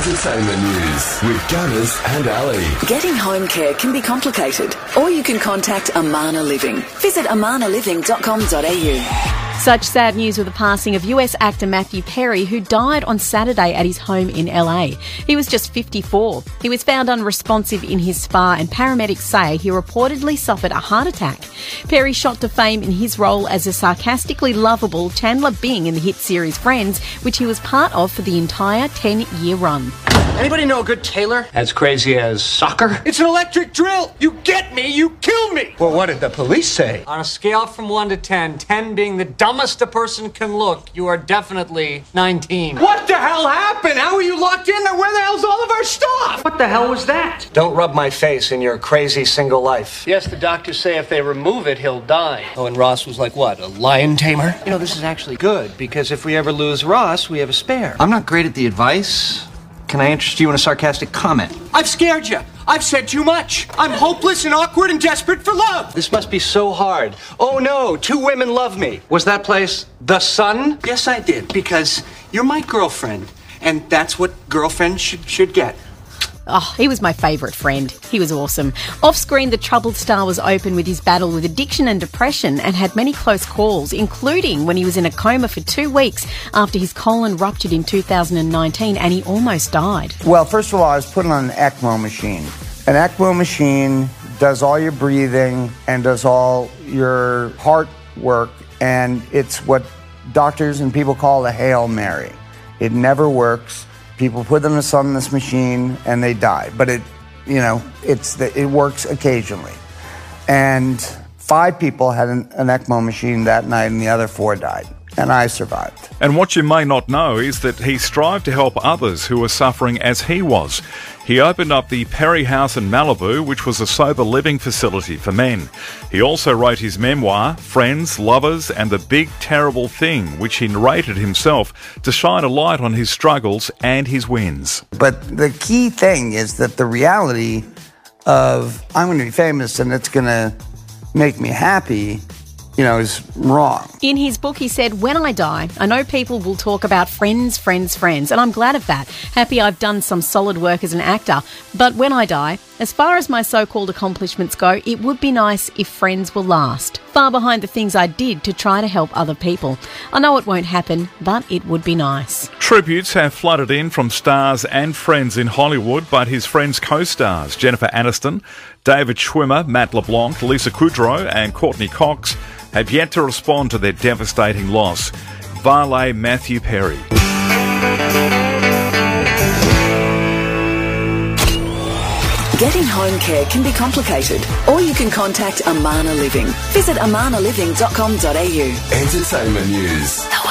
Entertainment news with Gunners and Ali. Getting home care can be complicated, or you can contact Amana Living. Visit amanaliving.com.au. Such sad news with the passing of US actor Matthew Perry, who died on Saturday at his home in LA. He was just 54. He was found unresponsive in his spa, and paramedics say he reportedly suffered a heart attack. Perry shot to fame in his role as a sarcastically lovable Chandler Bing in the hit series Friends, which he was part of for the entire 10-year run. Anybody know a good tailor? As crazy as soccer? It's an electric drill! You get me, you kill me! Well, what did the police say? On a scale from 1 to 10, 10 being the dumbest a person can look, you are definitely 19. What the hell happened? How are you locked in there? Where the hell's all of our stuff? What the hell was that? Don't rub my face in your crazy single life. Yes, the doctors say if they remove it, he'll die. Oh, and Ross was like what, a lion tamer? You know, this is actually good, because if we ever lose Ross, we have a spare. I'm not great at the advice. Can I interest you in a sarcastic comment? I've scared you. I've said too much. I'm hopeless and awkward and desperate for love. This must be so hard. Oh no, 2 women love me. Was that place The Sun? Yes, I did, because you're my girlfriend, and that's what girlfriends should get. Oh, he was my favourite friend. He was awesome. Off-screen, the troubled star was open with his battle with addiction and depression and had many close calls, including when he was in a coma for 2 weeks after his colon ruptured in 2019 and he almost died. Well, first of all, I was put on an ECMO machine. An ECMO machine does all your breathing and does all your heart work, and it's what doctors and people call a Hail Mary. It never works. People put them on this machine and they die, but it works occasionally. And 5 people had an ECMO machine that night, and the other 4 died, and I survived. And what you may not know is that he strived to help others who were suffering as he was. He opened up the Perry House in Malibu, which was a sober living facility for men. He also wrote his memoir, Friends, Lovers, and the Big Terrible Thing, which he narrated himself to shine a light on his struggles and his wins. But the key thing is that the reality of I'm going to be famous and it's going to make me happy, is wrong. In his book, he said, "When I die, I know people will talk about friends, friends, friends, and I'm glad of that. Happy I've done some solid work as an actor. But when I die, as far as my so-called accomplishments go, it would be nice if friends will last, far behind the things I did to try to help other people. I know it won't happen, but it would be nice." Tributes have flooded in from stars and friends in Hollywood, but his friends' co-stars, Jennifer Aniston, David Schwimmer, Matt LeBlanc, Lisa Kudrow and Courtney Cox, have yet to respond to their devastating loss. Valet Matthew Perry. Getting home care can be complicated, or you can contact Amana Living. Visit amanaliving.com.au. Entertainment news.